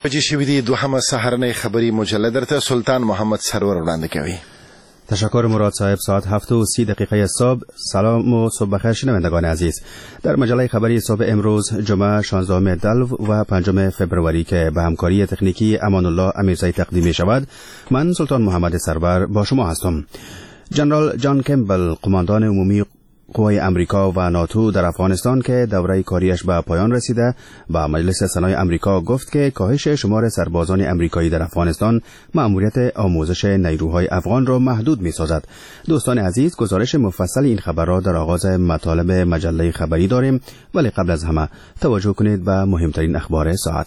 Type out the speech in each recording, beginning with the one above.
پجی شویدی دوهم سحرنه خبری مجله درته سلطان محمد سرور وړاندې کوي. تشکر مراد صاحب. ساعت 7:30 صبح. سلام و صبح بخیر شنوندگان عزیز. در مجله خبری صبح امروز جمعه 16 دلو و 5 فبروری که به همکاری تکنیکی امان الله امیرزایی تقدیم می شود، من سلطان محمد سرور با شما هستم. جنرال جان کمبل، قماندان عمومی قوای امریکا و ناتو در افغانستان که دوره کاریش به پایان رسیده، با مجلس سنای امریکا گفت که کاهش شمار سربازان امریکایی در افغانستان مأموریت آموزش نیروهای افغان را محدود می‌سازد. دوستان عزیز، گزارش مفصل این خبر را در آغاز مطالب مجله خبری داریم، ولی قبل از همه توجه کنید به مهمترین اخبار ساعت.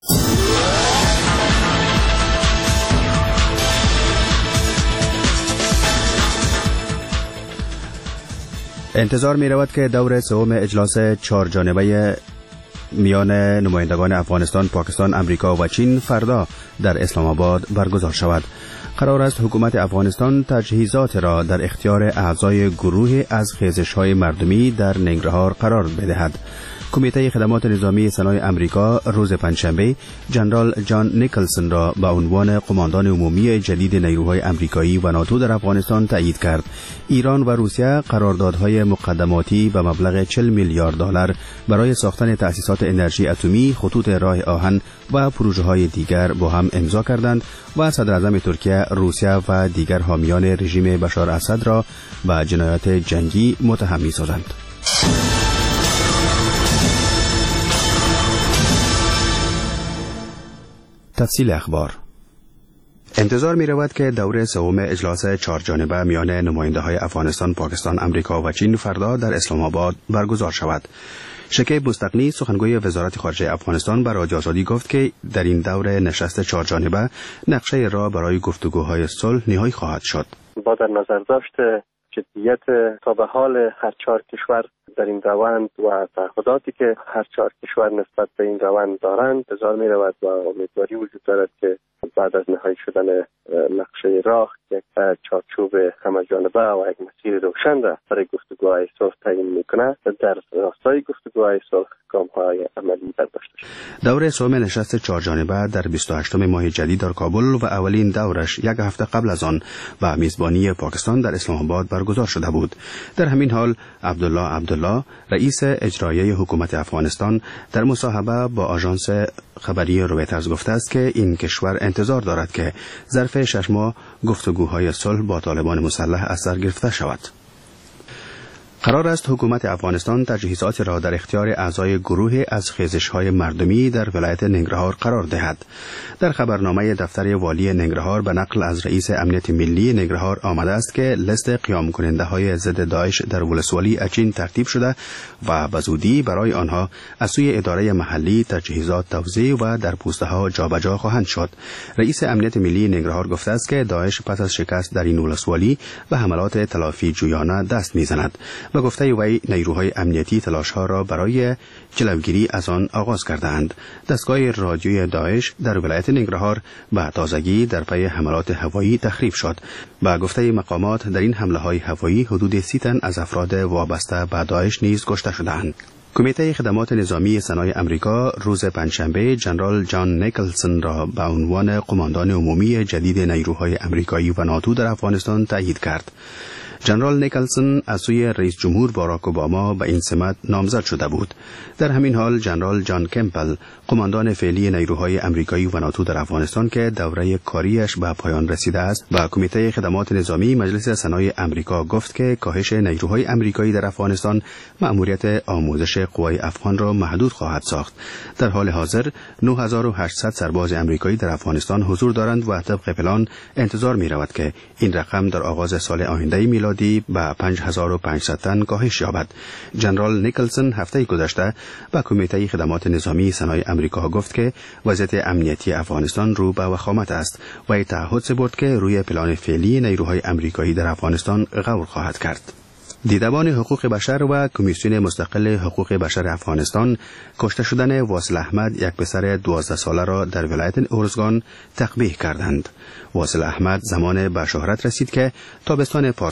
انتظار می رود که دور سوم اجلاس 4 جانبه میان نمایندگان افغانستان، پاکستان، امریکا و چین فردا در اسلام آباد برگزار شود. قرار است حکومت افغانستان تجهیزات را در اختیار اعضای گروه از خیزش‌های مردمی در ننگرهار قرار بدهد. کمیته خدمات نظامی سنای امریکا روز پنجشنبه جنرال جان نیکلسون را به عنوان قماندان عمومی جدید نیروهای امریکایی و ناتو در افغانستان تایید کرد. ایران و روسیه قراردادهای مقدماتی به مبلغ 40 میلیارد دلار برای ساختن تأسیسات انرژی اتمی، خطوط راه آهن و پروژه‌های دیگر با هم امضا کردند و صدر اعظم ترکیه، روسیه و دیگر حامیان رژیم بشار اسد را به جنایات جنگی متهم می‌سازند. تفصیل اخبار. انتظار می رود که دوره سوم اجلاس 4 جانبه میان نماینده های افغانستان، پاکستان، امریکا و چین فردا در اسلام آباد برگزار شود. شکیب مستقنی، سخنگوی وزارت خارجه افغانستان، به رادیو آزادی گفت که در این دوره نشست 4 جانبه نقشه راه برای گفتگوهای صلح نهایی خواهد شد. با در نظر داشت جدیت تا به حال هر 4 کشور در این روند و تعهداتی که هر 4 کشور نسبت به این روند دارند، انتظار می رود و امیدواری وجود دارد که بعد از نهایی شدن نقشه راه یک چارچوب همه‌جانبه و یک مسیر روشن را برای گفتگوهای صلح تعیین می‌کند. در راستای گفتگوهای صلح گام‌های عملی برداشته شد. دوره سوم نشست 4 جانبه در 28 ماه جدید در کابل و اولین دورش یک هفته قبل از آن به میزبانی پاکستان در اسلام آباد برگزار شده بود. در همین حال عبدالله رئیس اجرایی حکومت افغانستان در مصاحبه با آژانس خبری رویترز گفته است که این کشور انتظار دارد که ظرف 6 ماه گفتگوهای صلح با طالبان مسلح از سر گرفته شود. قرار است حکومت افغانستان تجهیزات را در اختیار اعضای گروه از خیزش‌های مردمی در ولایت ننگرهار قرار دهد. در خبرنامه دفتر والی ننگرهار به نقل از رئیس امنیت ملی ننگرهار آمده است که لیست قیام کننده‌های ضد داعش در ولسوالی اچین ترتیب شده و به زودی برای آنها از سوی اداره محلی تجهیزات توزیع و در پوسته‌ها جابجا خواهند شد. رئیس امنیت ملی ننگرهار گفته است که داعش پس از شکست در این ولسوالی به حملات تلافی جویانه دست می‌زند. به گفته وی نیروهای امنیتی تلاش‌ها را برای جلوگیری از آن آغاز کردند. دستگاه رادیویی داعش در ولایت ننگرهار به تازگی در پی حملات هوایی تخریب شد. به گفته مقامات در این حمله‌های هوایی حدود 30 تن از افراد وابسته به داعش نیز کشته شدند. کمیته خدمات نظامی سنای امریکا روز پنجشنبه جنرال جان نیکلسون را به عنوان قماندان عمومی جدید نیروهای امریکایی و ناتو در افغانستان تایید کرد. جنرال نیکلسون از سوی رئیس جمهور باراک اوباما به این سمت نامزد شده بود. در همین حال جنرال جان کمپل، قماندان فعلی نیروهای امریکایی و ناتو در افغانستان که دوره کاریش به پایان رسیده است، با کمیته خدمات نظامی مجلس سنای امریکا گفت که کاهش نیروهای امریکایی در افغانستان مأموریت آموزش قوای افغان را محدود خواهد ساخت. در حال حاضر 9800 سرباز امریکایی در افغانستان حضور دارند و طبق پلان انتظار می رود که این رقم در آغاز سال آینده میلادی به 5500 تن کاهش یابد. جنرال نیکلسون هفته گذشته به کمیته خدمات نظامی سنای امریکا گفت که وضعیت امنیتی افغانستان رو به وخامت است و تعهد سپرد که روی پلان فعلی نیروهای امریکایی در افغانستان غور خواهد کرد. دیدبان حقوق بشر و کمیسیون مستقل حقوق بشر افغانستان کشته شدن واصل احمد، یک پسر 12 ساله را در ولایت ارزگان تقبیح کردند. واصل احمد زمان به شهرت رسید که تابستان پارسال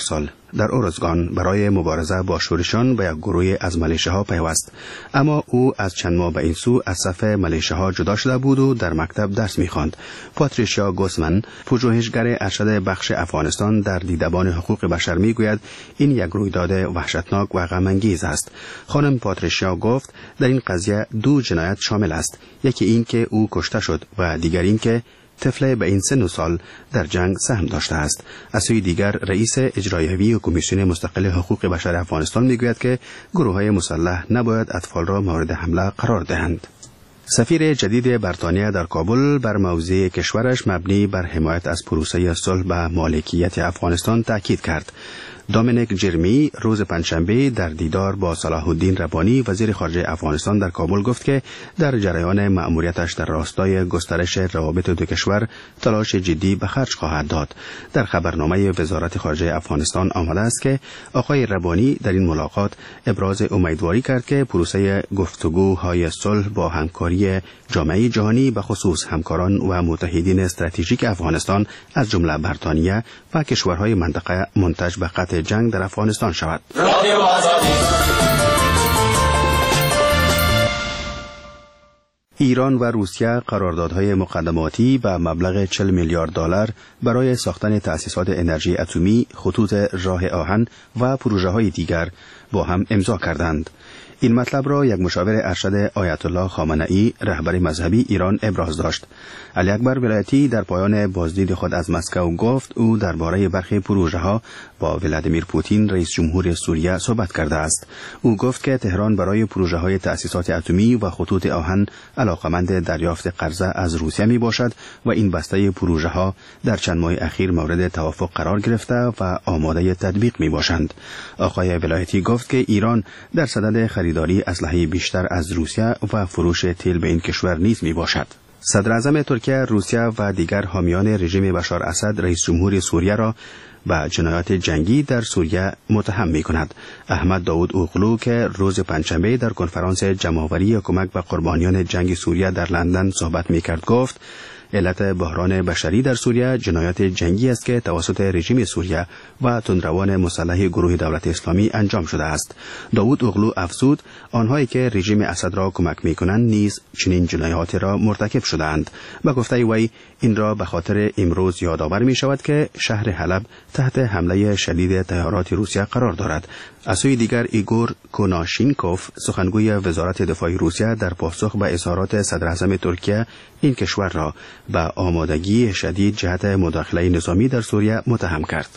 در اورزگان برای مبارزه با شورشان به یک گروه از ملیشه‌ها پیوست، اما او از چند ماه به این سو از صف ملیشه‌ها جدا شده بود و در مکتب درس می‌خواند. پاتریشیا گوسمن، پژوهشگر ارشد بخش افغانستان در دیدبان حقوق بشر میگوید این یک رویداد وحشتناک و غم‌انگیز است. خانم پاتریشیا گفت در این قضیه 2 جنایت شامل است، یکی این که او کشته شد و دیگر این که طفل به این سن و سال در جنگ سهم داشته است. از سوی دیگر رئیس اجرایی و کمیسیون مستقل حقوق بشر افغانستان میگوید که گروه‌های مسلح نباید اطفال را مورد حمله قرار دهند. سفیر جدید بریتانیا در کابل بر موضع کشورش مبنی بر حمایت از پروسه صلح و مالکیت افغانستان تاکید کرد. دامینیک جرمی روز پنجشنبه در دیدار با صلاح الدین ربانی وزیر خارجه افغانستان در کابل گفت که در جریان مأموریتش در راستای گسترش روابط دو کشور تلاش جدی به خرج خواهد داد. در خبرنامه وزارت خارجه افغانستان آمده است که آقای ربانی در این ملاقات ابراز امیدواری کرد که پروسه گفتگوهای صلح با همکاری جامعه جهانی به خصوص همکاران و متحدین استراتژیک افغانستان از جمله بریتانیا و کشورهای منطقه منتج به قطع جنگ در افغانستان شود. ایران و روسیه قراردادهای مقدماتی به مبلغ 40 میلیارد دلار برای ساختن تأسیسات انرژی اتمی، خطوط راه آهن و پروژه‌های دیگر با هم امضا کردند. این مطلب را یک مشاور ارشد آیت الله خامنه‌ای رهبر مذهبی ایران ابراز داشت. علی اکبر ولایتی در پایان بازدید خود از مسکو گفت او درباره برخی پروژه‌ها با ولادیمیر پوتین رئیس جمهور سوریه صحبت کرده است. او گفت که تهران برای پروژه‌های تأسیسات اتمی و خطوط آهن علاقمند دریافت قرضه از روسیه می باشد و این بسته پروژه‌ها در چند ماه اخیر مورد توافق قرار گرفته و آماده تطبیق می باشند. آقای ولایتی گفت که ایران در صدد خریداری اسلحه بیشتر از روسیه و فروش تیل به این کشور نیز می باشد. صدر اعظم ترکیه، روسیه و دیگر حامیان رژیم بشار اسد رئیس جمهور سوریه را به جنایات جنگی در سوریه متهم می کند. احمد داود اوغلو که روز پنجشنبه در کنفرانس جمع‌آوری کمک به قربانیان جنگ سوریه در لندن صحبت می کرد گفت علت بحران بشری در سوریه جنایات جنگی است که توسط رژیم سوریه و تندروان مسلح گروه دولت اسلامی انجام شده است. داود اوغلو افزود آنهایی که رژیم اسد را کمک می‌کنند نیز چنین جنایات را مرتکب شده‌اند. به گفته وی این را به خاطر امروز یادآور می‌شود که شهر حلب تحت حمله شدید طیارات روسیه قرار دارد. از سوی دیگر ایگور کوناشینکوف سخنگوی وزارت دفاع روسیه در پاسخ به اظهارات صدر اعظم ترکیه این کشور را به آمادگی شدید جهت مداخله نظامی در سوریه متهم کرد.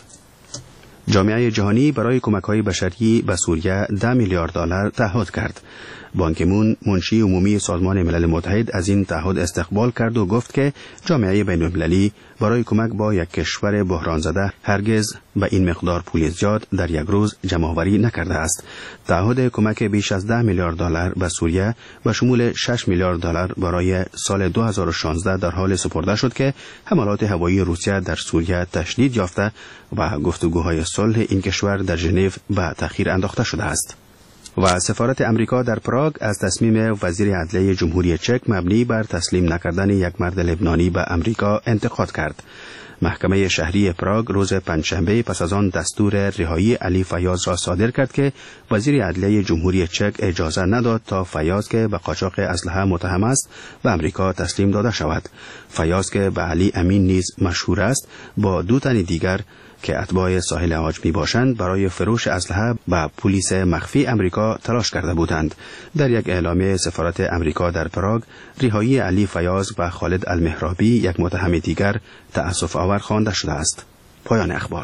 جامعه جهانی برای کمک‌های بشری به سوریه 10 میلیارد دلار تعهد کرد. بان کی مون منشی عمومی سازمان ملل متحد از این تعهد استقبال کرد و گفت که جامعه بین‌المللی برای کمک با یک کشور بحران زده هرگز به این مقدار پول زیاد در یک روز جمع‌آوری نکرده است. تعهد کمک بیش از 10 میلیارد دلار به سوریه به شمول 6 میلیارد دلار برای سال 2016 در حال سپرده شد که حملات هوایی روسیه در سوریه تشدید یافته و گفتگوهای صلح این کشور در ژنو به تأخیر انداخته شده است. و سفارت امریکا در پراگ از تصمیم وزیر عدلیه جمهوری چک مبنی بر تسلیم نکردن یک مرد لبنانی به امریکا انتقاد کرد. محکمه شهری پراگ روز پنجشنبه پس از آن دستور رهایی علی فیاض را صادر کرد که وزیر عدلیه جمهوری چک اجازه نداد تا فیاض که به قاچاق اسلحه متهم است به امریکا تسلیم داده شود. فیاض که به علی امین نیز مشهور است با 2 تن دیگر که اتباع ساحل حاج می باشند برای فروش اسلحه به پلیس مخفی امریکا تلاش کرده بودند. در یک اعلامیه سفارت امریکا در پراگ رهایی علی فیاض و خالد المهرابی یک متهم دیگر تأسف آور خوانده شده است. پایان اخبار.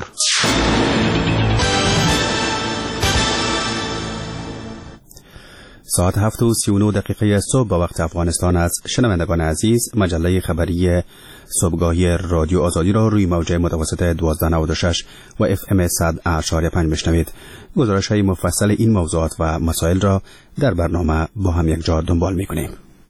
ساعت 7:39 صبح با وقت افغانستان است. شنوندگان عزیز، مجله خبری صبحگاهی رادیو آزادی را روی موج متوسط 1296 و FM 100.5 بشنوید. گزارش های مفصل این موضوعات و مسائل را در برنامه با هم یک جا دنبال می‌کنیم.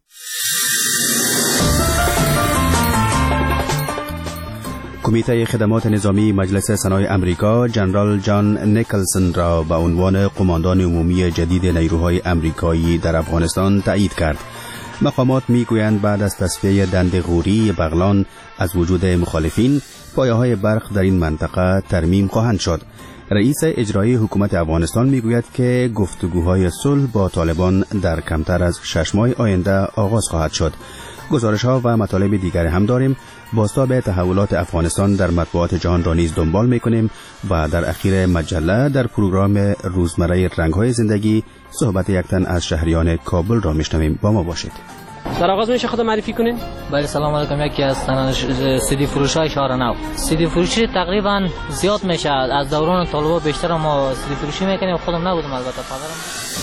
کمیته خدمات نظامی مجلس سنای امریکا جنرال جان نیکلسن را به عنوان قماندان عمومی جدید نیروهای امریکایی در افغانستان تایید کرد. مقامات میگویند بعد از تصفیه دند غوری بغلان از وجود مخالفین، پایه‌های برق در این منطقه ترمیم خواهند شد. رئیس اجرایی حکومت افغانستان میگوید که گفتگوهای صلح با طالبان در کمتر از 6 ماه آینده آغاز خواهد شد. گزارش‌ها و مطالب دیگری هم داریم. بازتاب تحولات افغانستان در مطبوعات جهان را نیز دنبال می‌کنیم و در اخیر مجله در پروگرام روزمره رنگ‌های زندگی صحبت یک تن از شهریان کابل را میشنویم. با ما باشید. در آغاز میشه خود معرفی کنین؟ بله سلام علیکم. یکی از سیدی فروشای شهر نو. سیدی فروشی تقریبا زیاد میشه. از دوران طالبا بیشتر ما سیدی فروشی میکنیم. خودم نبودم البته پدرم.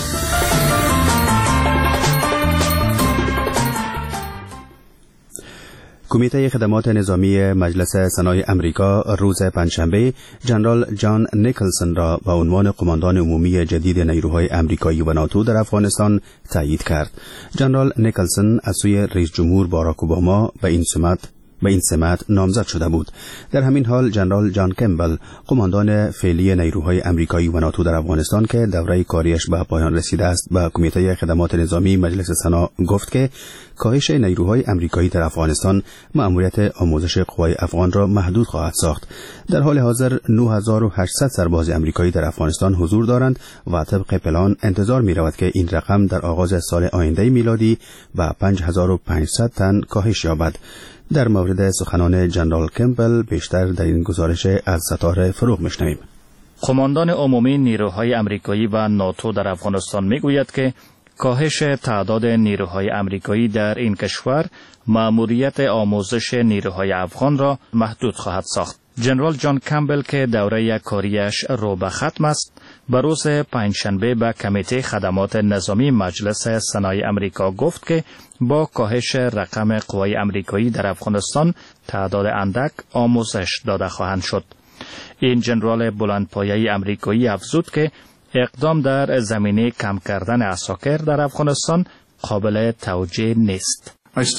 کمیته خدمات نظامی مجلس سنای امریکا روز پنجشنبه جنرال جان نیکلسون را به عنوان قماندان عمومی جدید نیروهای امریکایی و ناتو در افغانستان تایید کرد. جنرال نیکلسون از سوی رئیس جمهور باراک اوباما به این سمت نامزد شده بود. در همین حال جنرال جان کمبل قماندان فعلی نیروهای امریکایی و ناتو در افغانستان که دوره کاریش به پایان رسیده است به کمیته خدمات نظامی مجلس سنا گفت که کاهش نیروهای امریکایی در افغانستان مأموریت آموزش قوای افغان را محدود خواهد ساخت. در حال حاضر 9800 سرباز امریکایی در افغانستان حضور دارند و طبق پلان انتظار می رود که این رقم در آغاز سال آینده میلادی به 5500 تن کاهش یابد. در مورد سخنان جنرال کمبل بیشتر در این گزارش از ستاره فروغ میشنویم. قماندان عمومی نیروهای امریکایی و ناتو در افغانستان میگوید که کاهش تعداد نیروهای امریکایی در این کشور مأموریت آموزش نیروهای افغان را محدود خواهد ساخت. جنرال جان کمبل که دوره کاریش رو به ختم است، به روز پنجشنبه به کمیته خدمات نظامی مجلس سنای امریکا گفت که با کاهش رقم قوای امریکایی در افغانستان تعداد اندک آموزش داده خواهند شد. این جنرال بلندپایه امریکایی افزود که اقدام در زمینه کم کردن عساکر در افغانستان قابل توجیه نیست.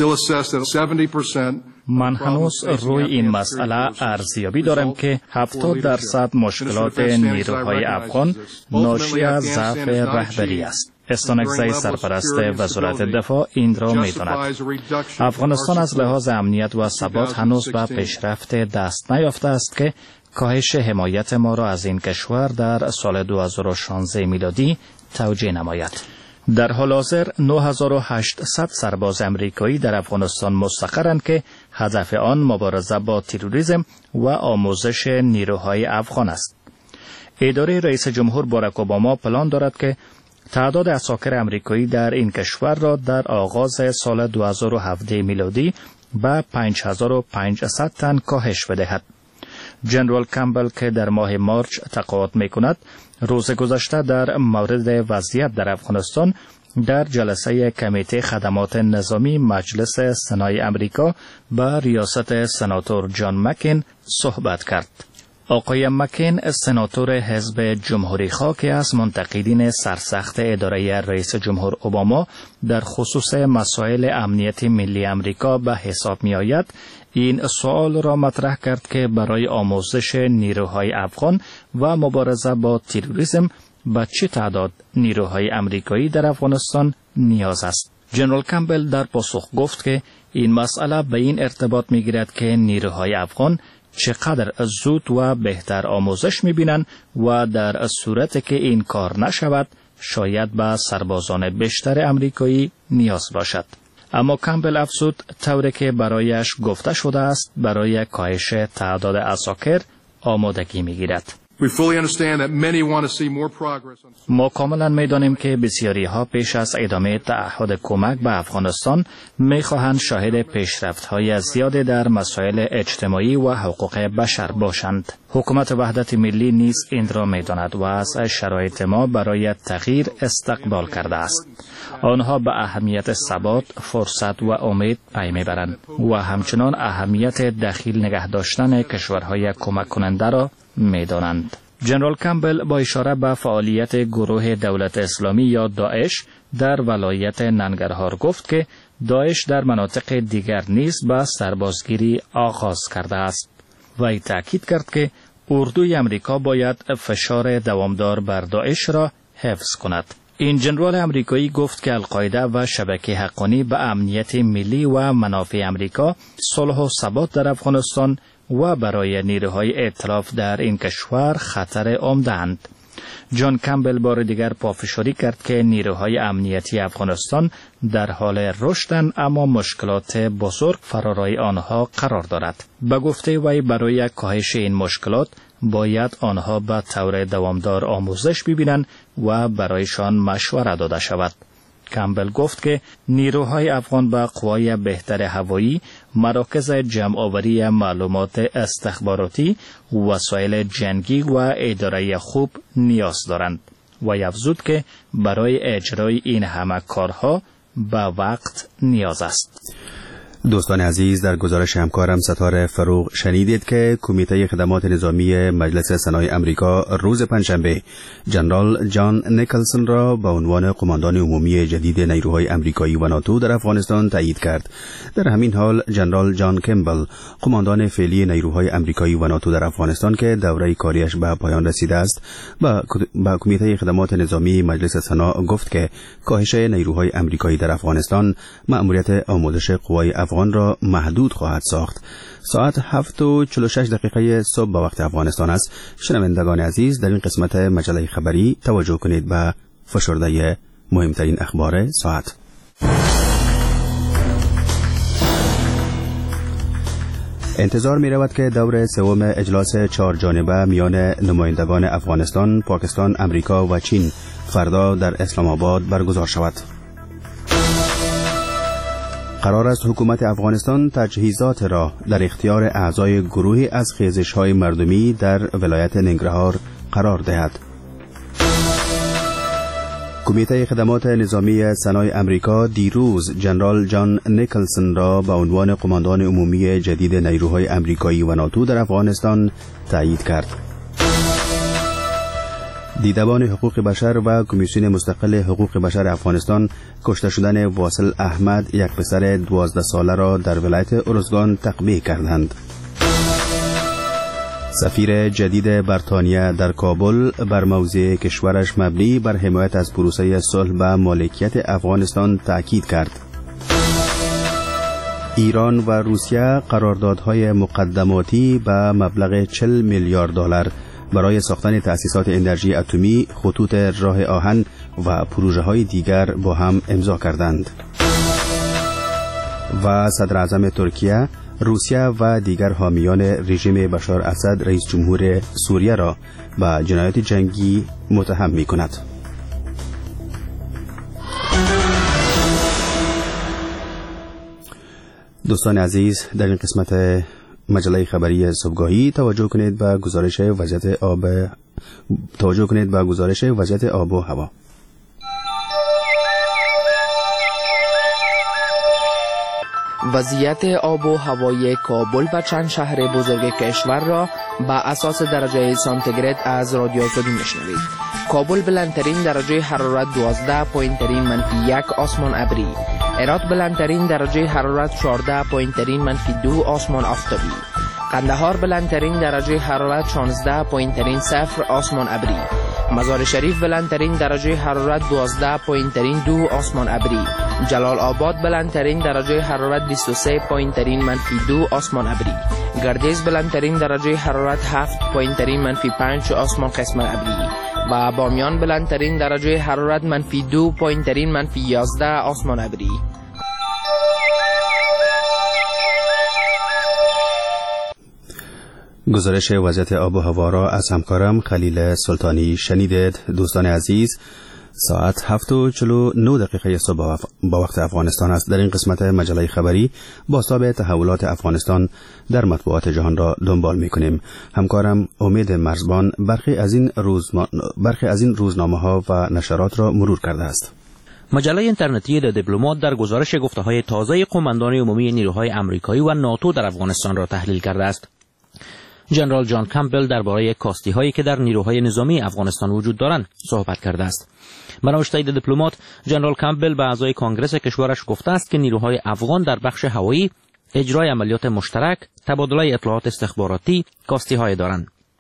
من هنوز روی این مسئله ارزیابی دارم که 70% مشکلات نیروهای افغان ناشی از ضعف رهبری است. استانکزی سرپرست وزارت دفاع این را می‌داند. افغانستان از لحاظ امنیت و ثبات هنوز به پیشرفت دست نیافته است که کاهش حمایت ما را از این کشور در سال 2016 میلادی توجیه نماید. در حال حاضر 9800 سرباز امریکایی در افغانستان مستقرند که هدف آن مبارزه با تروریسم و آموزش نیروهای افغان است. اداره رئیس جمهور باراک اوباما پلان دارد که تعداد عساکر امریکایی در این کشور را در آغاز سال 2017 میلادی به 5500 تن کاهش بدهد. جنرال کمبل که در ماه مارچ تقاعد می‌کند، روز گذشته در مورد وضعیت در افغانستان در جلسه کمیته خدمات نظامی مجلس سنای امریکا به ریاست سناتور جان مکین صحبت کرد. آقای مکین سناتور حزب جمهوری خواه که از منتقدین سرسخت اداره رئیس جمهور اوباما در خصوص مسائل امنیت ملی امریکا به حساب می آید، این سوال را مطرح کرد که برای آموزش نیروهای افغان و مبارزه با تروریسم به چه تعداد نیروهای امریکایی در افغانستان نیاز است. جنرال کمبل در پاسخ گفت که این مسئله به این ارتباط می گیرد که نیروهای افغان چقدر زود و بهتر آموزش می‌بینند و در صورتی که این کار نشود شاید به سربازان بیشتر امریکایی نیاز باشد. اما کمبل افزود طوری که برایش گفته شده است برای کاهش تعداد عساکر آمادگی می‌گیرد. ما کاملا می‌دانیم که بسیاری ها پیش از ادامه تعهد کمک به افغانستان می‌خواهند شاهد پیشرفت‌های زیادی در مسائل اجتماعی و حقوق بشر باشند. حکومت وحدت ملی نیز این را می‌داند و از شرایط ما برای تغییر استقبال کرده است. آنها به اهمیت ثبات، فرصت و امید پی می‌برند و همچنان اهمیت دخیل نگه داشتن کشورهای کمک کننده را می‌دانند. جنرال کمبل با اشاره به فعالیت گروه دولت اسلامی یا داعش در ولایت ننگرهار گفت که داعش در مناطق دیگر نیز به سربازگیری آغاز کرده است. وی تأکید کرد که اردوی امریکا باید فشار دوامدار بر داعش را حفظ کند. این ژنرال امریکایی گفت که القاعده و شبکه حقانی به امنیت ملی و منافع امریکا، صلح و ثبات در افغانستان و برای نیروهای ائتلاف در این کشور خطر عمده‌اند. جان کمبل بار دیگر پافشاری کرد که نیروهای امنیتی افغانستان در حال رشدند، اما مشکلات بزرگ فرارای آنها قرار دارد. به گفته وی برای کاهش این مشکلات باید آنها به طور دوامدار آموزش ببینند و برایشان مشوره داده شود. کمبل گفت که نیروهای افغان به قوای بهتر هوایی، مراکز جمع‌آوری معلومات استخباراتی، وسایل جنگی و اداره خوب نیاز دارند و افزود که برای اجرای این همه کارها به وقت نیاز است. دوستان عزیز، در گزارش همکارم ستاره فروغ شنیدید که کمیته خدمات نظامی مجلس سنای امریکا روز پنجشنبه جنرال جان نیکلسون را به عنوان قماندان عمومی جدید نیروهای امریکایی و ناتو در افغانستان تایید کرد. در همین حال جنرال جان کمبل، قماندان فعلی نیروهای امریکایی و ناتو در افغانستان که دوره کاریش به پایان رسیده است، با کمیته خدمات نظامی مجلس سنا گفت که کاهش نیروهای امریکایی در افغانستان مأموریت آموزش قوای افغان را محدود خواهد ساخت. ساعت 7:46 صبح به وقت افغانستان است. شنوندگان عزیز، در این قسمت مجله خبری توجه کنید به فشرده مهمترین اخبار ساعت. انتظار می رود که دور سوم اجلاس 4 جانبه میان نمایندگان افغانستان، پاکستان، امریکا و چین فردا در اسلام آباد برگزار شود. قرار است حکومت افغانستان تجهیزات را در اختیار اعضای گروهی از خیزش‌های مردمی در ولایت ننگرهار قرار دهد. کمیته خدمات نظامی سنای امریکا دیروز جنرال جان نیکلسون را به عنوان قماندان عمومی جدید نیروهای امریکایی و ناتو در افغانستان تایید کرد. دیدبان حقوق بشر و کمیسیون مستقل حقوق بشر افغانستان کشته شدن واصل احمد، یک پسر 12 ساله را در ولایت ارزگان تقبیح کردند. سفیر جدید بریتانیا در کابل بر موضع کشورش مبنی بر حمایت از پروسه صلح به مالکیت افغانستان تاکید کرد. ایران و روسیه قراردادهای مقدماتی به مبلغ 40 میلیارد دلار برای ساختن تأسیسات انرژی اتمی، خطوط راه آهن و پروژه‌های دیگر با هم امضا کردند. و صدر اعظم ترکیه، روسیه و دیگر حامیان رژیم بشار اسد رئیس جمهور سوریه را به جنایات جنگی متهم می‌کند. دوستان عزیز، در این قسمت مجله خبری صبحگاهی توجه کنید به گزارش وضعیت آب و هوا. وضعیت آب و هوای کابل و چند شهر بزرگ کشور را با اساس درجه سانتیگراد از رادیو سعودی میشنوید. کابل بلندترین درجه حرارت 12 پایین ترین -1 آسمان ابری. هرات بلندترین درجه حرارت 14 پایین ترین -2 آسمان آفتابی. قندهار بلندترین درجه حرارت 16 پایین ترین 0 آسمان ابری. مزار شریف بلندترین درجه حرارت 12 پایین ترین 2 آسمان ابری. جلال آباد بلندترین درجه حرارت 23 پایین ترین -2 آسمان ابری. گردیز بلندترین درجه حرارت 7 پایین ترین -5 آسمان قسم ابری. و بامیان بلندترین درجه حرارت -2 پایین ترین -11 آسمان ابری. گزارش وضعیت آب و هوا را از همکارم خلیل سلطانی شنیدید. دوستان عزیز، ساعت 7:49 صبح با وقت افغانستان است. در این قسمت مجله خبری بازتاب تحولات افغانستان در مطبوعات جهان را دنبال می‌کنیم. همکارم امید مرزبان برخی از این روزنامه‌ها و نشرات را مرور کرده است. مجله اینترنتی د دیپلمات در گزارش گفته‌های تازه قماندان عمومی نیروهای آمریکایی و ناتو در افغانستان را تحلیل کرده است. جنرال جان کمبل درباره کاستی‌هایی که در نیروهای نظامی افغانستان وجود دارند صحبت کرده است. به نوشته دیپلمات، جنرال کمبل به اعضای کانگرس کشورش گفته است که نیروهای افغان در بخش هوایی اجرای عملیات مشترک، تبادله اطلاعات استخباراتی، کاستی‌های دارند.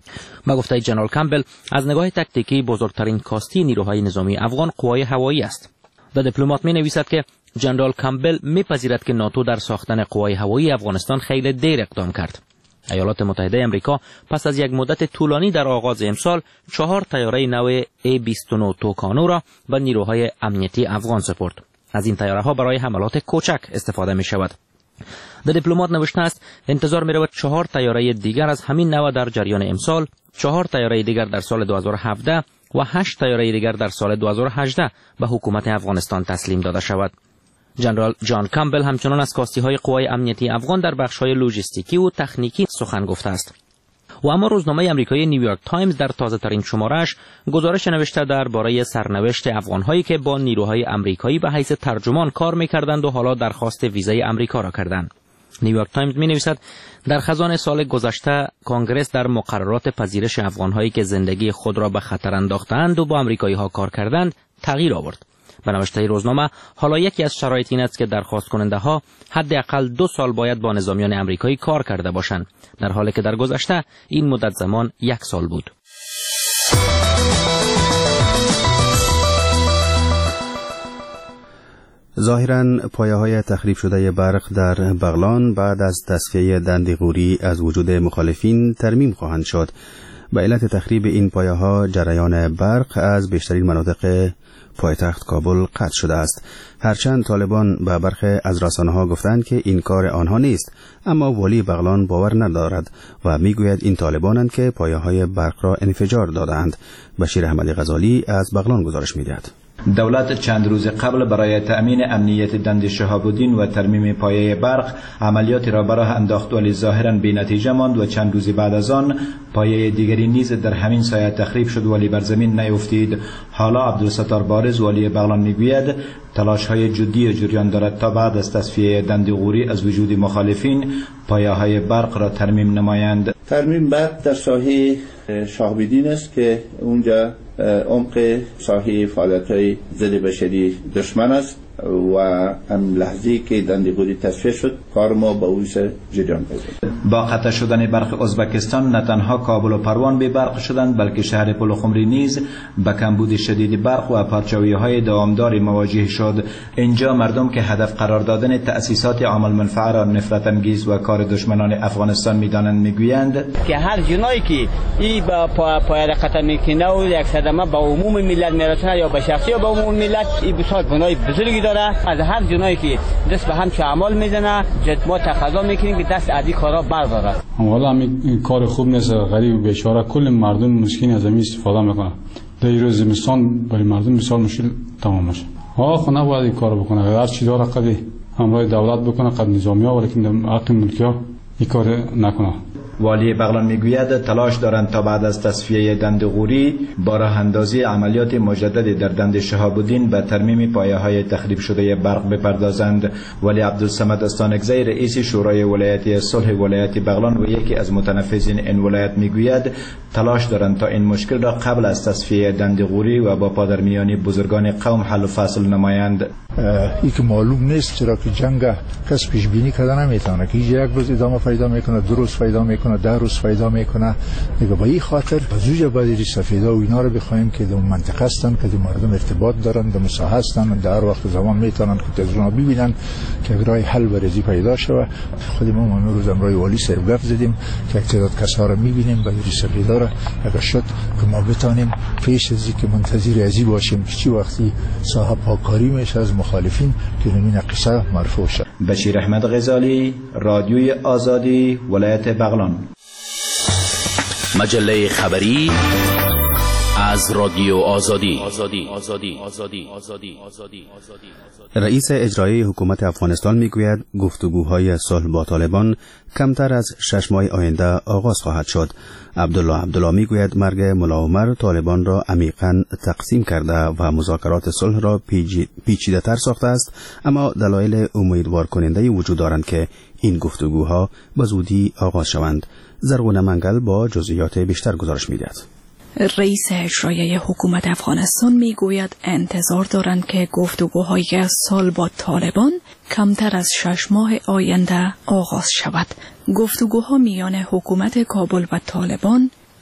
با گفته جنرال کامبل، از نگاه تاکتیکی بزرگترین کاستی نیروهای نظامی افغان قوای هوایی است. و دیپلمات می نویسد که جنرال کامبل میپذیرد که ناتو در ساختن قوای هوایی افغانستان خیلی دیر اقدام کرد. ایالات متحده آمریکا پس از یک مدت طولانی در آغاز امسال 4 طیاره نو A-29 توکانو را به نیروهای امنیتی افغان سپرد. از این طیاره ها برای حملات کوچک استفاده می شود. در دیپلمات نوشته است انتظار می رود 4 طیاره دیگر از همین نوع در جریان امسال، 4 طیاره دیگر در سال 2017 و 8 طیاره دیگر در سال 2018 به حکومت افغانستان تسلیم داده شود. جنرال جان کامبل همچنان از کاستی‌های قوای امنیتی افغان در بخش‌های لوجستیکی و تکنیکی سخن گفته است. و اما روزنامه آمریکایی نیویورک تایمز در تازه‌ترین شماره‌اش گزارش نوشته درباره سرنوشت افغان‌هایی که با نیروهای آمریکایی به حیث ترجمان کار می‌کردند و حالا درخواست ویزای آمریکا را کردند. نیویورک تایمز می‌نویسد در خزان سال گذشته کنگره در مقررات پذیرش افغان‌هایی که زندگی خود را به خطر انداختند و با آمریکایی‌ها کار کردند تغییر آورد. به نوشته روزنامه، حالا یکی از شرایط این است که درخواست کننده ها حداقل 2 سال باید با نظامیان آمریکایی کار کرده باشند، در حالی که در گذشته این مدت زمان 1 سال بود. ظاهراً پایه‌های تخریب شده برق در بغلان بعد از تصفیه دندقوری از وجود مخالفین ترمیم خواهند شد. به علت تخریب این پایه‌ها جریان برق از بیشترین مناطق پایتخت کابل قطع شده است. هرچند طالبان به برخی از رسانه‌ها گفتند که این کار آنها نیست، اما والی بغلان باور ندارد و میگوید این طالبانند که پایه‌های برق را انفجار دادند. بشیر احمدی غزالی از بغلان گزارش می‌دهد. دولت چند روز قبل برای تأمین امنیت دند شهاب الدین و ترمیم پایه برق عملیاتی را به راه انداخت، ولی ظاهراً بی نتیجه ماند و چند روز بعد از آن پایه دیگری نیز در همین سایه تخریب شد ولی بر زمین نیفتید. حالا عبدالستار بارز والی بغلان میگوید تلاش‌های جدی جریان دارد تا بعد از تصفیه دندقوری از وجود مخالفین پایه‌های برق را ترمیم نمایند. ترمیم برق در ساحه شهاب الدین است که اونجا عمق ساحه فعالیت‌های ضد بشری دشمن است و هم لحظه‌ای که دندقوری تصفیه شد کار ما با اویس جریان پیدا. با قطع شدن برق ازبکستان نه تنها کابل و پروان بی برق شدند بلکه شهر پلخمری نیز به کمبود شدید برق و پرچاوی‌های دوامداری مواجه شد. اینجا مردم که هدف قرار دادن تأسیسات عامل منفعه را نفرت انگیز و کار دشمنان افغانستان می‌دانند میگویند که هر جنایی که این با پای قطع میکنه و یک صدمه با عموم ملت میرسونه یا به شخصی یا به عموم ملت، این بسیار گناه بزرگی داره. از هر جنایی که دست به هم چه اعمال میزنه ما تقاضا میکنیم که دست از این کارا برداره. حالا این کار خوب نیست، غریب و بیچاره کل مردم مسکین از این استفاده میکنه. در این روز زمستان برای مردم بسیار مشکل تمام میشه. خونه باید این کار بکنه، هر چی داره قد همراه دولت بکنه، قد نظامی ها، ولی حق ملکی ها این کار نکنه. والی بغلان میگوید تلاش دارند تا بعد از تصفیه دندقوری با راه اندازی عملیات مجددی در دند شهاب الدین به ترمیم پایه‌های تخریب شده برق بپردازند. ولی عبدالصمد استانکزی رئیس شورای ولایتی صلح ولایت بغلان و یکی از متنفذین این ولایت میگوید تلاش دارند تا این مشکل را قبل از تصفیه دندقوری و با پادرمیانی بزرگان قوم حل و فصل نمایند. این که معلوم نیست، چرا که جنگ کس پیش بینی کرده نمیتونه که یک روز ادامه پیدا میکنه، 2 روز پیدا میکنه، 10 روز پیدا میکنه. دیگه به این خاطر زوجه باید سفیدا و اینا رو بخوایم که در منطقه هستن، که مردم ارتباط دارن، در مساحت هستن، در هر وقت زمان میتونن که تلویزیون ببینن که راه حل برزی پیدا شود. خود ما امروز امروز والی سرگف زدیم که تعداد کسا رو میبینیم باید سفیدا رو اگر شد که ما بتونیم پیش از اینکه منتظر ازی باشیم که چی وقتی صاحب پاکاری میشه از مخالفین که این قصه مرفوع شد. بشیر احمد غزالی، رادیوی آزادی، ولایت بغلان. مجله خبری از رادیو آزادی. رئیس اجرایی حکومت افغانستان میگوید گفتگوهای صلح با طالبان کمتر از 6 ماه آینده آغاز خواهد شد. عبدالله میگوید مرگ ملا عمر طالبان را عمیقاً تقسیم کرده و مذاکرات صلح را پیچیده‌تر ساخته است، اما دلایل امیدوار کننده وجود دارند که این گفتگوها به زودی آغاز شوند. زرغونه منگل با جزئیات بیشتر گزارش می‌دهد. رئیس اجرایی حکومت افغانستان میگوید انتظار دارند که گفتگوهای صلح با طالبان کمتر از 6 ماه آینده آغاز شود. گفتگوها میان حکومت کابل و طالبان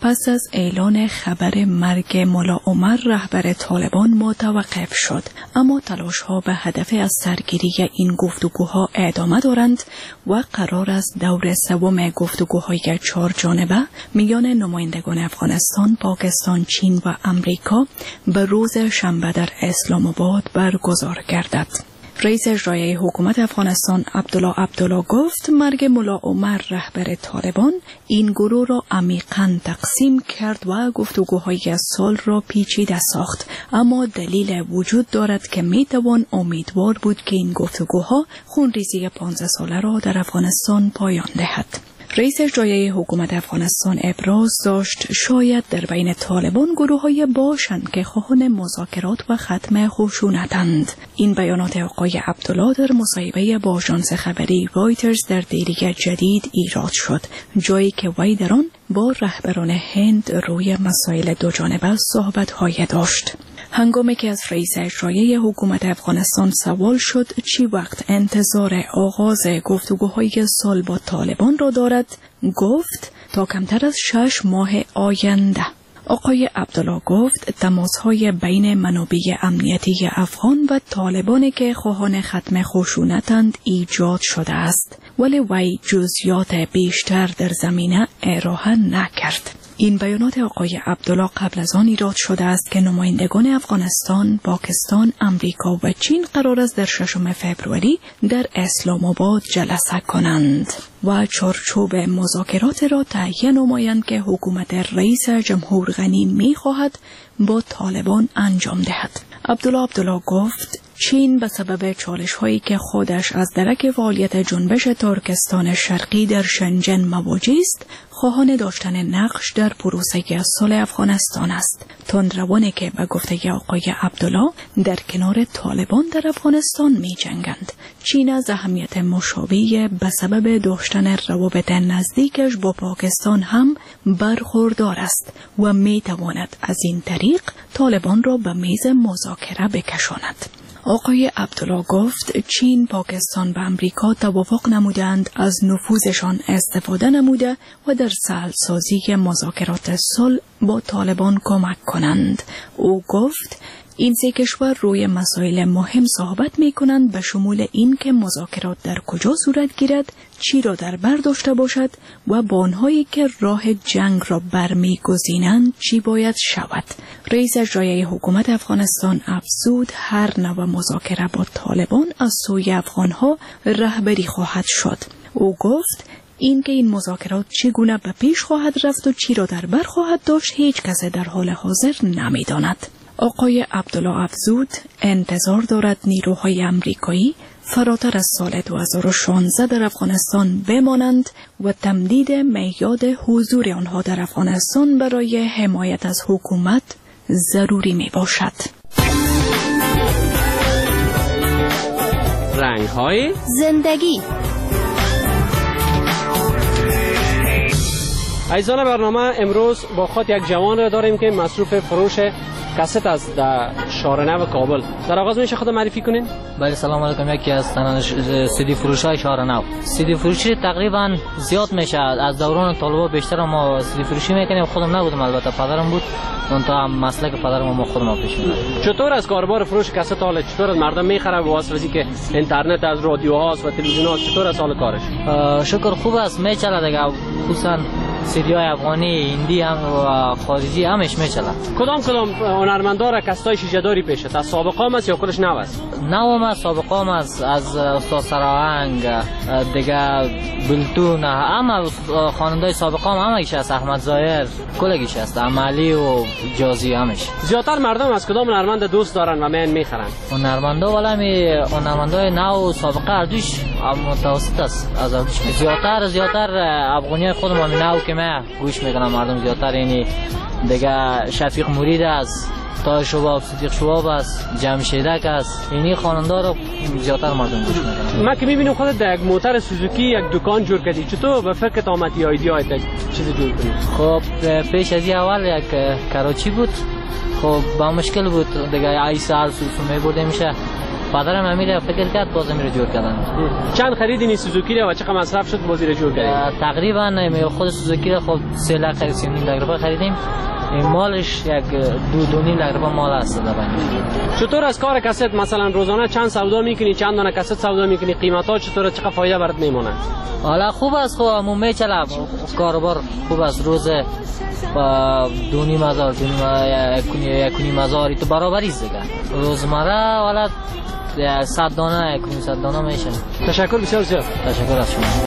پس از اعلان خبر مرگ ملا عمر رهبر طالبان متوقف شد، اما تلاش‌ها به هدف از سرگیری این گفتگوها ادامه دارند و قرار است دور سوم گفتگوهای 4 جانبه میان نمایندگان افغانستان، پاکستان، چین و امریکا به روز شنبه در اسلام آباد برگزار گردد. رئیس اجرایی حکومت افغانستان عبدالله گفت مرگ ملا عمر رهبر طالبان این گروه را عمیقاً تقسیم کرد و گفتگوهای سال را پیچیده ساخت، اما دلیل وجود دارد که میتوان امیدوار بود که این گفتگوها خونریزی 15 ساله را در افغانستان پایان دهد. رئیس اجرایی حکومت افغانستان ابراز داشت شاید در بین طالبان گروه‌های باشند که خواهان مذاکرات و ختم خشونتند. این بیانات آقای عبدالله در مصاحبه با آژانس خبری رایترز در دیری جدید ایراد شد، جایی که وی در آن با رهبران هند روی مسائل دوجانبه صحبت‌های داشت. هنگامی که از رئیس اجرایی حکومت افغانستان سوال شد چی وقت انتظار آغاز گفتگوهای سال با طالبان را دارد، گفت تا کمتر از 6 ماه آینده. آقای عبدالله گفت تماس‌های بین منابع امنیتی افغان و طالبانی که خواهان ختم خشونتند ایجاد شده است، ولی وی جزئیات بیشتر در زمینه ارائه نکرد. این بیانات آقای عبدالله قبل از آن ایراد شده است که نمایندگان افغانستان، پاکستان، امریکا و چین قرار است در 6 فوریه در اسلام آباد جلسه کنند و چارچوب مذاکرات را تهیه نمایند که حکومت رئیس جمهور غنی می خواهد با طالبان انجام دهد. عبدالله گفت چین به سبب چالش‌هایی که خودش از درک فعالیت جنبش ترکستان شرقی در شنجن مواجه است، خواهان داشتن نقش در پروسه صلح افغانستان است. تندروانی که به گفته آقای عبدالله در کنار طالبان در افغانستان می جنگند. چین از اهمیت مشابه به سبب داشتن روابط نزدیکش با پاکستان هم برخوردار است و می تواند از این طریق طالبان را به میز مذاکره بکشاند. آقای عبدالله گفت چین، پاکستان و امریکا توافق نمودند از نفوذشان استفاده نموده و در سهل‌سازی مذاکرات صلح با طالبان کمک کنند. او گفت این سه کشور روی مسائل مهم صحبت می کنند به شمول این که مذاکرات در کجا صورت گیرد، چی را در بر داشته باشد و با آنهایی که راه جنگ را برمیگزینند چی باید شود. رئیس اجرایی حکومت افغانستان افزود هر نوع مذاکره با طالبان از سوی افغانها رهبری خواهد شد. او گفت اینکه این مذاکرات چگونه به پیش خواهد رفت و چی را در بر خواهد داشت هیچ کس در حال حاضر نمی‌داند. آقای عبدالله افزود انتظار دارد نیروهای امریکایی فراتر از سال 2016 در افغانستان بمانند و تمدید میعاد حضور آنها در افغانستان برای حمایت از حکومت ضروری می باشد. رنگ‌های زندگی. عزیزان برنامه، امروز با خود یک جوان را داریم که مصروف فروش کست است در شارنو کابل. در آغاز میشه خود معرفی کنین؟ بله، سلام علیکم. یکی از سیدی فروشای شارنو. سیدی فروشی تقریبا زیاد میشه. از دوران طالبا بیشتر ما سیدی فروشی میکنیم. خودم نبودم، البته پدرم بود. اون تا مسلک پدرم ما خودم پیش میبریم. چطور از کاروبار فروش کست حال چطور از مردم میخره به واسطه که اینترنت از رادیوهاست و تلویزیون‌ها؟ چطور از حال کارش؟ شکر خوب است، میچله دیگه. خصوصا سیدی‌های افغانی، هندی هم و خارجی همش میچله. کدام هنرمندا را کستای شیشه‌داری پیشه؟ از سابقه هم است یا کلش نو است؟ نو هم سابقه هم از استاد سراهنگ دیگه بلتون، اما خواننده سابقه هم همش از احمد ظاهر کلگیش است، عملی و جازی همش. زیاتر مردم از کدام هنرمند دوست دارن و من میخرن؟ هنرمندا ولی هنرمندای نو و سابقه اردوش متوسط است. از زیاتر افغانی خودم هم نو که من گوش میکنم. مردم زیاتر یعنی دیگه شفیق مرید است، تا شباب صدیق شباب است، جمشیدک است، اینی خواننده رو زیاتر مردم گوش میکنن. من که میبینم خودت در یک موتر سوزوکی یک دکان جور کردی، چطور به فکرت آمد یا ایدیات چیزی جور کنی؟ خب پیش از این اول یک کراچی بود، خب با مشکل بود دیگه. ای سال سوسو میبرده میشه پدرم امیر فکر کرد باز امیر جور کردن. چند خریدین این سوزوکی رو و چقدر مصرف شد بازی رو جور کردین؟ تقریبا خود سوزوکی رو خب 3 لک خرید 3.5 لک روپیه خریدیم. این مالش یک 2.5 لک روپیه مال است دبن. چطور از کار کست مثلا روزانه چند سودا میکنی، چند دانه کست سودا میکنی، قیمتا چطوره، چقدر فایده برات میمونه؟ حالا خوب است، خب عموم میچله کاروبار خوب است. روز 2.5 هزار 1.5 هزار تو برابری است دیگه. روزمره حالا 100 دانه 100 دانه میشه. تشکر بسیار زیاد. تشکر از شما.